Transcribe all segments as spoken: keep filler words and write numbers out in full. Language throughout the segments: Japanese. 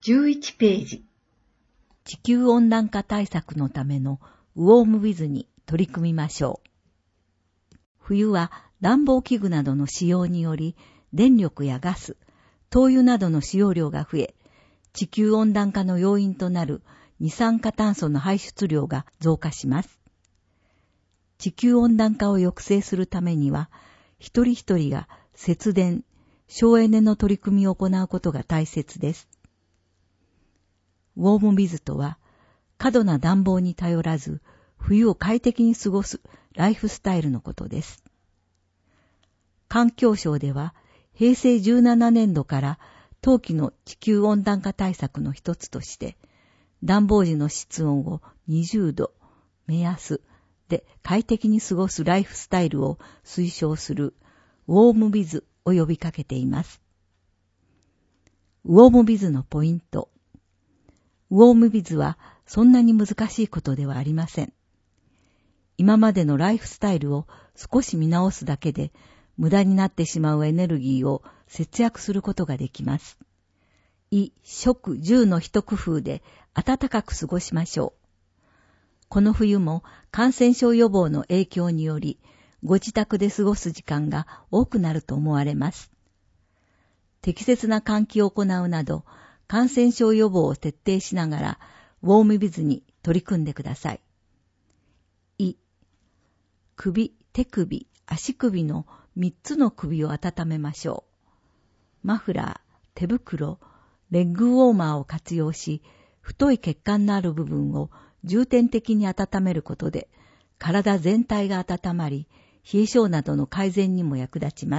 じゅういちページ。 地球温暖化対策のためのウォームウィズに取り組みましょう。冬は暖房器具などの使用により電力やガス、灯油などの使用量が増え、地球温暖化の要因となる二酸化炭素の排出量が増加します。地球温暖化を抑制するためには、一人一人が節電、省エネの取り組みを行うことが大切です。ウォームウィズとは、過度な暖房に頼らず、冬を快適に過ごすライフスタイルのことです。環境省では、へいせいじゅうななねんどから冬季の地球温暖化対策の一つとして、暖房時の室温をにじゅうど目安で快適に過ごすライフスタイルを推奨するウォームウィズを呼びかけています。ウォームウィズのポイント。ウォームウィズはそんなに難しいことではありません。今までのライフスタイルを少し見直すだけで無駄になってしまうエネルギーを節約することができます。衣、食、住の一工夫で暖かく過ごしましょう。この冬も感染症予防の影響によりご自宅で過ごす時間が多くなると思われます。適切な換気を行うなど感染症予防を徹底しながらウォームウィズに取り組んでください。衣、首、手首、足首のみっつの首を温めましょう。マフラー、手袋、レッグウォーマーを活用し、太い血管のある部分を重点的に温めることで、体全体が温まり、冷え性などの改善にも役立ちます。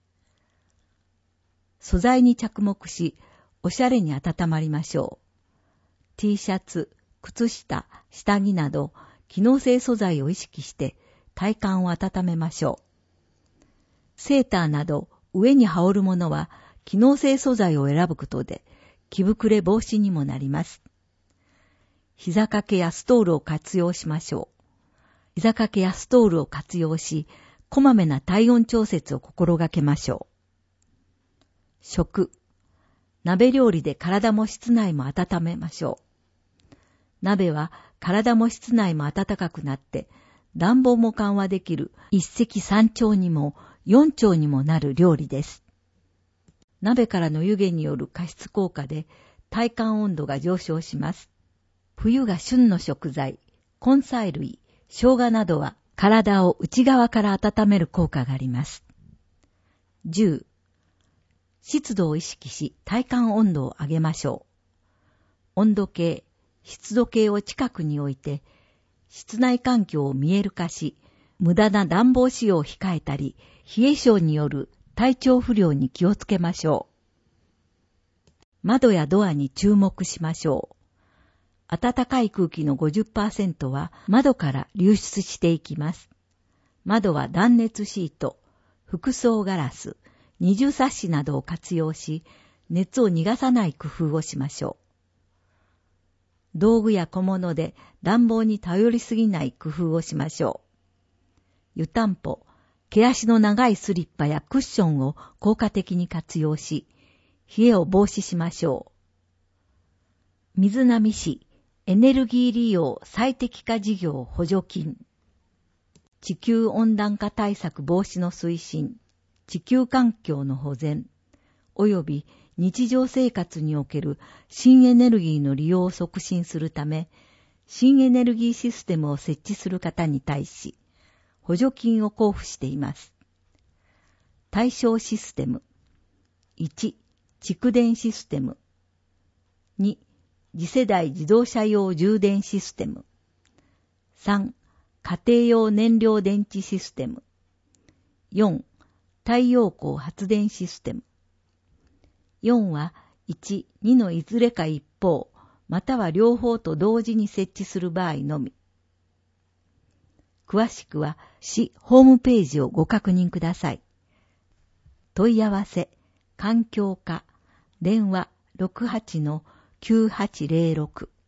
素材に着目し、おしゃれに温まりましょう。T シャツ、靴下、下着など、機能性素材を意識して体感を温めましょう。セーターなど上に羽織るものは機能性素材を選ぶことで着膨れ防止にもなります。膝掛けやストールを活用しましょう。膝掛けやストールを活用し、こまめな体温調節を心がけましょう。食。鍋料理で体も室内も温めましょう。鍋は体も室内も暖かくなって暖房も緩和できる一石三鳥にも四鳥にもなる料理です。鍋からの湯気による加湿効果で体感温度が上昇します。冬が旬の食材、根菜類、生姜などは体を内側から温める効果があります。じゅう湿度を意識し体感温度を上げましょう。温度計、湿度計を近くに置いて、室内環境を見える化し、無駄な暖房使用を控えたり、冷え性による体調不良に気をつけましょう。窓やドアに注目しましょう。暖かい空気の ごじゅっパーセント は窓から流出していきます。窓は断熱シート、複層ガラス、二重サッシなどを活用し、熱を逃がさない工夫をしましょう。道具や小物で暖房に頼りすぎない工夫をしましょう。湯たんぽ、毛足の長いスリッパやクッションを効果的に活用し、冷えを防止しましょう。水波市、エネルギー利用最適化事業補助金。地球温暖化対策防止の推進、地球環境の保全、及び日常生活における新エネルギーの利用を促進するため、新エネルギーシステムを設置する方に対し、補助金を交付しています。対象システム。いち、蓄電システム。に、次世代自動車用充電システム。さん、家庭用燃料電池システム。よん、太陽光発電システム。よんはいち、にのいずれか一方、または両方と同時に設置する場合のみ。詳しくは市ホームページをご確認ください。問い合わせ、環境課、電話 ろくはちのきゅうはちゼロろく。